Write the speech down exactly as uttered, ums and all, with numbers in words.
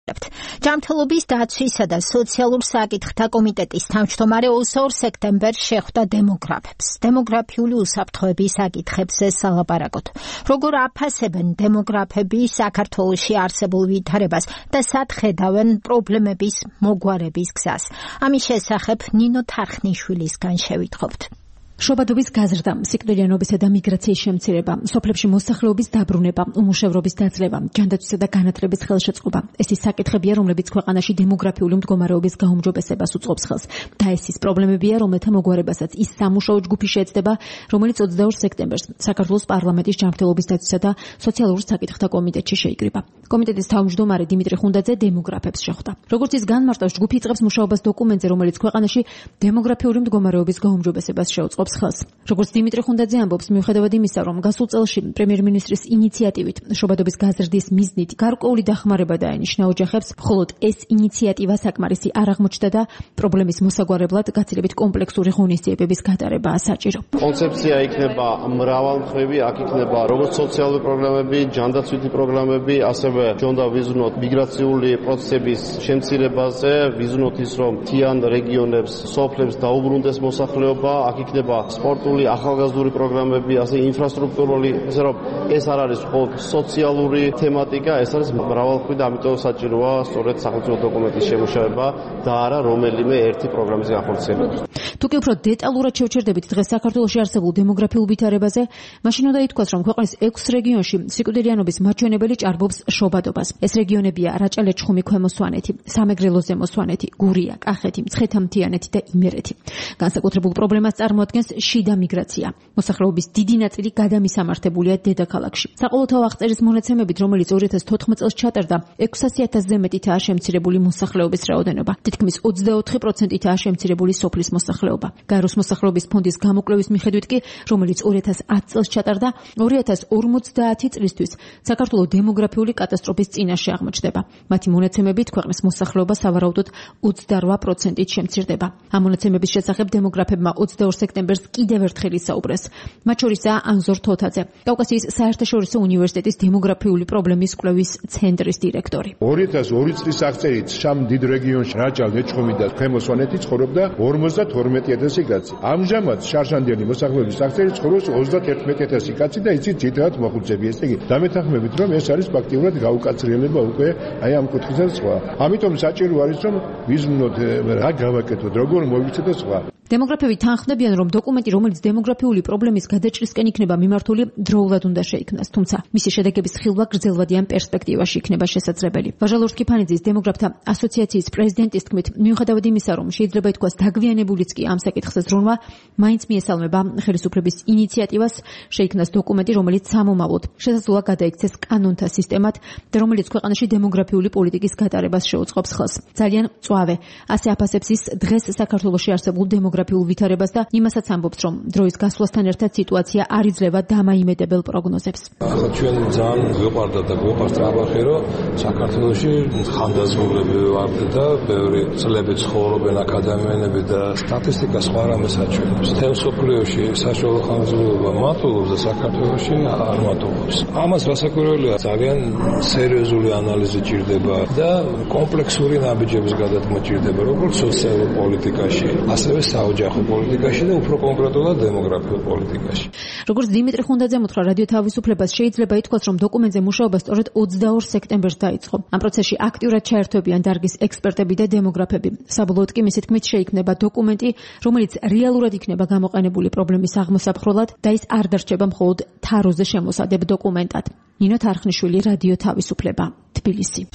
ჯანმრთელობის დაცვისა და სოციალურ საკითხთა კომიტეტის თავმჯდომარე ოსორ სექტემბერს შეხვდა დემოგრაფებს. დემოგრაფიული უსაფრთხოების საკითხებზე სალაპარაკოდ. როგორ აფასებენ დემოგრაფები საქართველოში არსებულ ვითარებას და სად ხედავენ პრობლემების მოგვარების გზას. ამის შესახებ ნინო თარხნიშვილისგან შევიტყობთ. შობადობის გაზრდა, სიკვდილიანობისა და მიგრაციის შემცირება, სოფლებში მოსახლეობის დაბრუნება, უმუშევრობის დაძლევა, ჯანდაცვისა და განათლების ხელშეწყობა. ეს ის საკითხებია, რომლებიც ქვეყანაში დემოგრაფიული მდგომარეობის გაუმჯობესებას უწყობს ხელს. და ეს ის პრობლემებია, რომელთა მოგვარებასაც ის სამუშაო ჯგუფი შეეცდება, რომელიც ოცდაორ სექტემბერს საქართველოს პარლამენტის ჯანმრთელობის დაცვისა და სოციალურ საკითხთა კომიტეტში შეიკრიბა. კომიტეტის თავმჯდომარე დიმიტრი ხუნდაძე დემოგრაფებს შეხვდა. როგორც ის განმარტავს, ჯგუფი იწყებს მუშაობას დოკუმენტზე, რომელიც ქვეყანაში დემოგრაფიული მდგომარეობის გაუმჯობესებას შეუწყობს ხელს. როგორც დიმიტრი ხუნდაძე ამბობს, მიუხედავად იმისა, რომ გასულ წელში პრემიერ-მინისტრის ინიციატივით შობადობის გაზრდის მიზნით გარკვეული დახმარება დაენიშნა ოჯახებს, მხოლოდ ეს ინიციატივა საკმარისი არ აღმოჩნდა და პრობლემის მოსაგვარებლად გაცილებით კომპლექსური ღონისძიებების გატარებაა საჭირო. კონცეფცია იქნება მრავალმხრივი, აქ იქნება როგორც სოციალური პროგრამები, ჯანდაცვითი პროგრამები, ასევე ჯონდა ვიზნოთ მიგრაციული პროცესების შემცირებაზე, ვიზნოთ ის, რომ მთიან რეგიონებს, სოფლებს დაუბრუნდეს მოსახლეობა, აქ იქნება სპორტული, ახალგაზრდული პროგრამები, ასე ინფრასტრუქტურული, ესე რომ ეს არ არის მხოლოდ სოციალური თემატიკა, ეს არის მრავალმხრივი და ამიტომ საჭიროა სწორედ სახელმწიფო დოკუმენტის შემუშავება და არა რომელიმე ერთი პროგრამის განხორციელება. თუ კი უფრო დეტალურად შევჩერდებით დღეს საქართველოში არსებულ დემოგრაფიულ ვითარებაზე, მაშინ უნდა ითქვას, რომ ქვეყნის ექვს რეგიონში სიკვდილიანობის მაჩვენებელი ჭარბობს შობადობას. ეს რეგიონებია რაჭა-ლეჩხუმი, ქვემო სვანეთი, სამეგრელო, ზემო სვანეთი, გურია, კახეთი, მცხეთა-მთიანეთი და იმერეთი. განსაკუთრებულ პრობლემას წარმოადგენს შიდა მიგრაცია. მოსახლეობის დიდი ნაწილი გადამისამართებულია დედაქალაქში. საყოველთაო აღწერის მონაცემებით, რომელიც ორი ათას თოთხმეტ წელს ჩატარდა, ექვსასი ათასზე მეტითაა შემცირებული მოსახლეობის რაოდენობა. თითქმის ოცდაოთხი პროცენტითაა შემცირებული სოფლის მოსახლეობა. გაეროს მოსახლეობის ფონდის გამოკვლევის მიხედვით კი, რომელიც ორი ათას ათ წელს ჩატარდა, ორი ათას ორმოცდაათი წლისთვის საქართველოს დემოგრაფიული კატასტროფის წინაშე აღმოჩნდება. მათი მონაცემებით, ქვეყნის მოსახლეობა სავარაუდოდ ოცდარვა პროცენტით შემცირდება. ამ მონაცემების შესახებ დემოგრაფებმა ოცდაორ სექტემბერს კიდევ ერთხელ ისაუბრეს. მათ შორისაა ანზორ თოთაძე, კავკასიის საერთაშორისო უნივერსიტეტის დემოგრაფიული პრობლემის კვლევის ცენტრის დირექტორი. ორი ათას ორი წლის აღწერით შამ დიდ რეგიონში რაჭა-ლეჩხუმი და ქვემო სვანეთი ცხოვრობდა ორმოცდათორმეტი ათასი კაცი. ამჟამად შარშანდელი მოსახლეობის აღწერით ცხოვრობს ოცდაათერთმეტი ათასი კაცი და იცით ძირითადად მოხუცები. ესე იგი, დამეთანხმებით, რომ ეს არის ფაქტიურად გაუკაცრიელება უკვე აი ამ კუთხიდან სხვა. ამიტომ საჭირო არის, რომ ვიზმნოთ რა გავაკეთოთ, როგორ მოვიცეთ და სხვა. დემოგრაფები თანხმდებიან, რომ დოკუმენტი, რომელიც დემოგრაფიული პრობლემის გადაჭრისკენ იქნება მიმართული, დროულად უნდა შეიქმნას, თუმცა მისი შედეგების ხილვა გრძელვადიან პერსპექტივაში იქნება შესაძლებელი. ვაჟა ლურჯ-კიფანიძის დემოგრაფთა ასოციაციის პრეზიდენტის თქმით, მიუხედავად იმისა, რომ შეიძლება ითქვას დაგვიანებულიც კი ამ საკითხზე ზრუნვა, მაინც მიესალმება ხელისუფლების ინიციატივას შეიქმნას დოკუმენტი, რომელიც სამომავლოდ შესაძლოა გადაიქცეს კანონთა სისტემად და რომელიც ქვეყანაში დემოგრაფიული პოლიტიკის გატარებას შეუწყობს ხელს. ძალიან მწვავე, ასე აფასებს ის დღეს საქართველოში არსებულ დემოგრაფიულ დემოგრაფიულ ვითარებას და იმასაც ამბობს, რომ დროის გასვლასთან ერთად სიტუაცია არ იძლევა დამაიმედებელ პროგნოზებს. ახლა ჩვენ ძალიან გვიყვარდა და გვიყვარს ტრაბახი, რომ საქართველოში ხანდაზმულები ვართ და ბევრი წლები ცხოვრობენ აქადემიელები და სტატისტიკა სხვა რამეს აჩვენებს. თემ სოფლიოში საშუალო ხანგრძლივობა მატულობს და საქართველოში არ მატულობს. ამას რასაკვირველია, ძალიან სერიოზული ანალიზი ჭირდება და კომპლექსური ნაბიჯების გადადგმა ჭირდება, როგორც სოციალურ პოლიტიკაში, ასევე საოჯახო პოლიტიკაში და უფრო კონკრეტულად დემოგრაფიულ პოლიტიკაში. როგორც დიმიტრი ხუნდაძემ უთხრა რადიო თავისუფლებას, შეიძლება ითქვას, რომ დოკუმენტზე მუშაობა სწორედ ოცდაორ სექტემბერს დაიწყო. ამ პროცესში აქტიურად ჩაერთვებიან დარგის ექსპერტები და დემოგრაფები. საბოლოოდ კი მისი თქმით შეიქმნება დოკუმენტი, რომელიც რეალურად იქნება გამოყენებული პრობლემის აღმოსაფხრულად და ის არ დარჩება მხოლოდ თაროზე შემოსადებ დოკუმენტად. ნინო თარხნიშვილი, რადიო თავისუფლება, თბილისი.